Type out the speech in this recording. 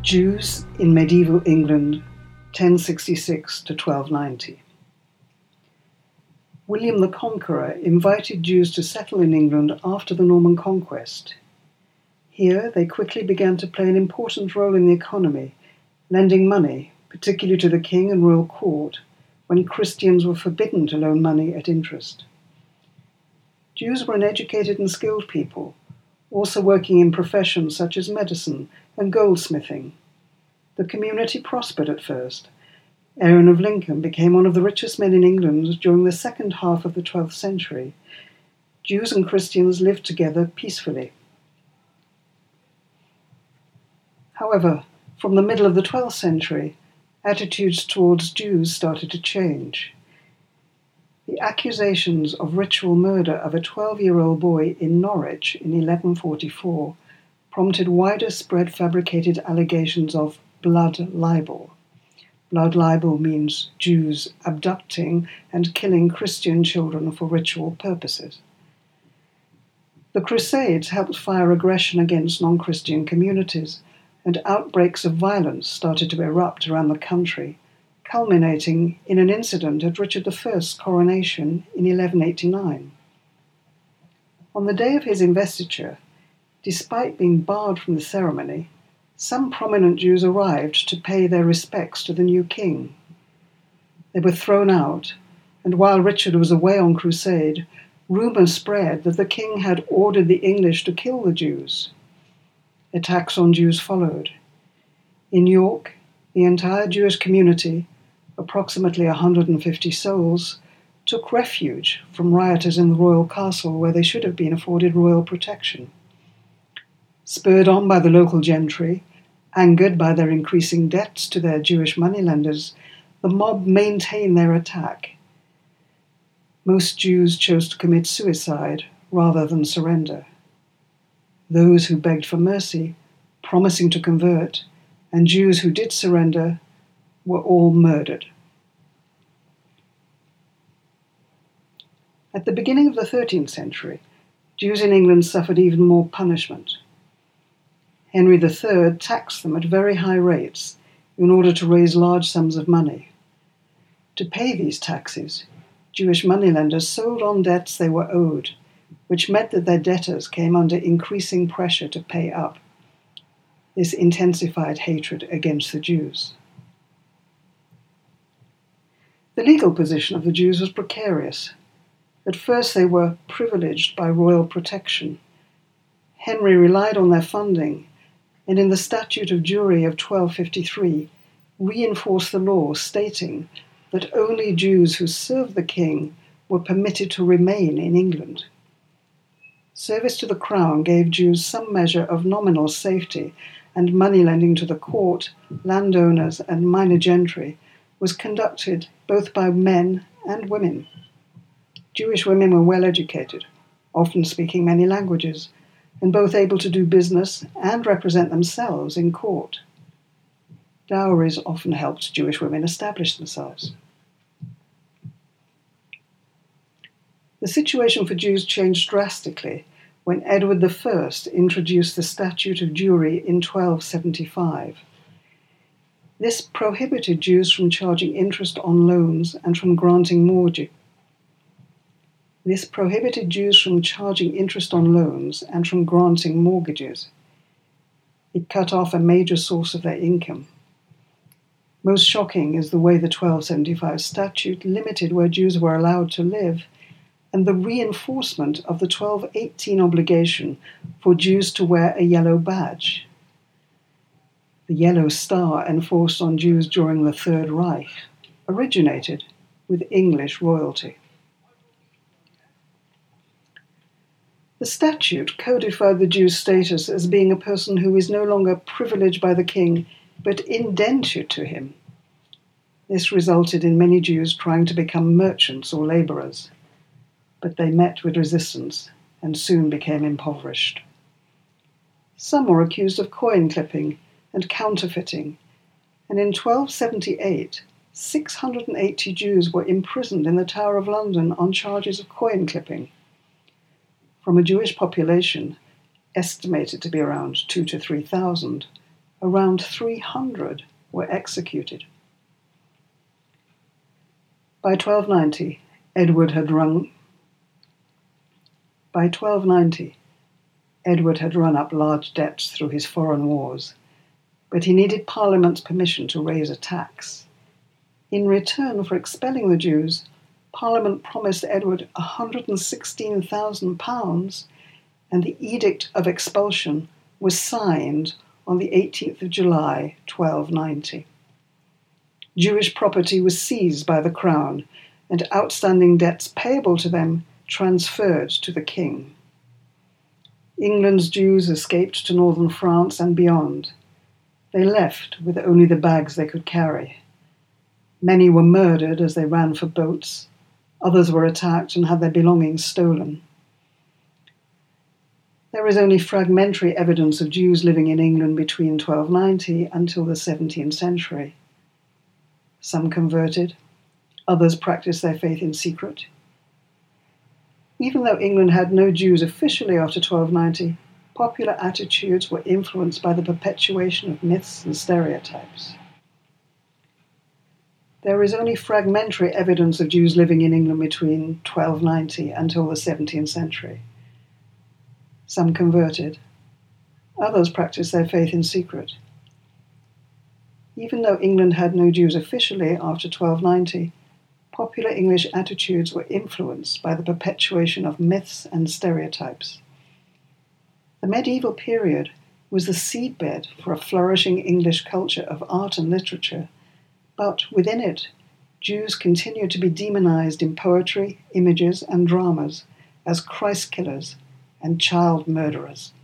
Jews in medieval England, 1066 to 1290. William the Conqueror invited Jews to settle in England after the Norman conquest. Here they quickly began to play an important role in the economy, lending money, particularly to the king and royal court, when Christians were forbidden to loan money at interest. Jews were an educated and skilled people, also working in professions such as medicine and goldsmithing. The community prospered at first. Aaron of Lincoln became one of the richest men in England during the second half of the 12th century. Jews and Christians lived together peacefully. However, from the middle of the 12th century, attitudes towards Jews started to change. The accusations of ritual murder of a 12-year-old boy in Norwich in 1144 prompted wider spread fabricated allegations of blood libel. Blood libel means Jews abducting and killing Christian children for ritual purposes. The Crusades helped fire aggression against non-Christian communities, and outbreaks of violence started to erupt around the country, culminating in an incident at Richard I's coronation in 1189. On the day of his investiture, despite being barred from the ceremony, some prominent Jews arrived to pay their respects to the new king. They were thrown out, and while Richard was away on crusade, rumours spread that the king had ordered the English to kill the Jews. Attacks on Jews followed. In York, the entire Jewish community, approximately 150 souls, took refuge from rioters in the royal castle where they should have been afforded royal protection. Spurred on by the local gentry, angered by their increasing debts to their Jewish moneylenders, the mob maintained their attack. Most Jews chose to commit suicide rather than surrender. Those who begged for mercy, promising to convert, and Jews who did surrender were all murdered. At the beginning of the 13th century, Jews in England suffered even more punishment. Henry III taxed them at very high rates in order to raise large sums of money. To pay these taxes, Jewish moneylenders sold on debts they were owed, which meant that their debtors came under increasing pressure to pay up. This intensified hatred against the Jews. The legal position of the Jews was precarious. At first they were privileged by royal protection. Henry relied on their funding, and in the Statute of Jewry of 1253 reinforced the law stating that only Jews who served the king were permitted to remain in England. Service to the crown gave Jews some measure of nominal safety, and money lending to the court, landowners, and minor gentry was conducted both by men and women. Jewish women were well educated, often speaking many languages, and both able to do business and represent themselves in court. Dowries often helped Jewish women establish themselves. The situation for Jews changed drastically when Edward I introduced the Statute of Jewry in 1275. This prohibited Jews from charging interest on loans and from granting mortgages. It cut off a major source of their income. Most shocking is the way the 1275 statute limited where Jews were allowed to live, and the reinforcement of the 1218 obligation for Jews to wear a yellow badge. The yellow star enforced on Jews during the Third Reich originated with English royalty. The statute codified the Jew's status as being a person who is no longer privileged by the king, but indentured to him. This resulted in many Jews trying to become merchants or laborers, but they met with resistance and soon became impoverished. Some were accused of coin clipping and counterfeiting, and in 1278, 680 Jews were imprisoned in the Tower of London on charges of coin clipping. From a Jewish population estimated to be around 2,000 to 3,000, around 300 were executed. By 1290, Edward had run up large debts through his foreign wars, but he needed Parliament's permission to raise a tax. In return for expelling the Jews, Parliament promised Edward £116,000, and the Edict of Expulsion was signed on the 18th of July, 1290. Jewish property was seized by the Crown, and outstanding debts payable to them transferred to the king. England's Jews escaped to northern France and beyond. They left with only the bags they could carry. Many were murdered as they ran for boats. Others were attacked and had their belongings stolen. There is only fragmentary evidence of Jews living in England between 1290 until the 17th century. Some converted, others practiced their faith in secret. Even though England had no Jews officially after 1290, popular attitudes were influenced by the perpetuation of myths and stereotypes. There is only fragmentary evidence of Jews living in England between 1290 until the 17th century. Some converted, others practiced their faith in secret. Even though England had no Jews officially after 1290, popular English attitudes were influenced by the perpetuation of myths and stereotypes. The medieval period was the seedbed for a flourishing English culture of art and literature, but within it, Jews continued to be demonized in poetry, images, and dramas as Christ killers and child murderers.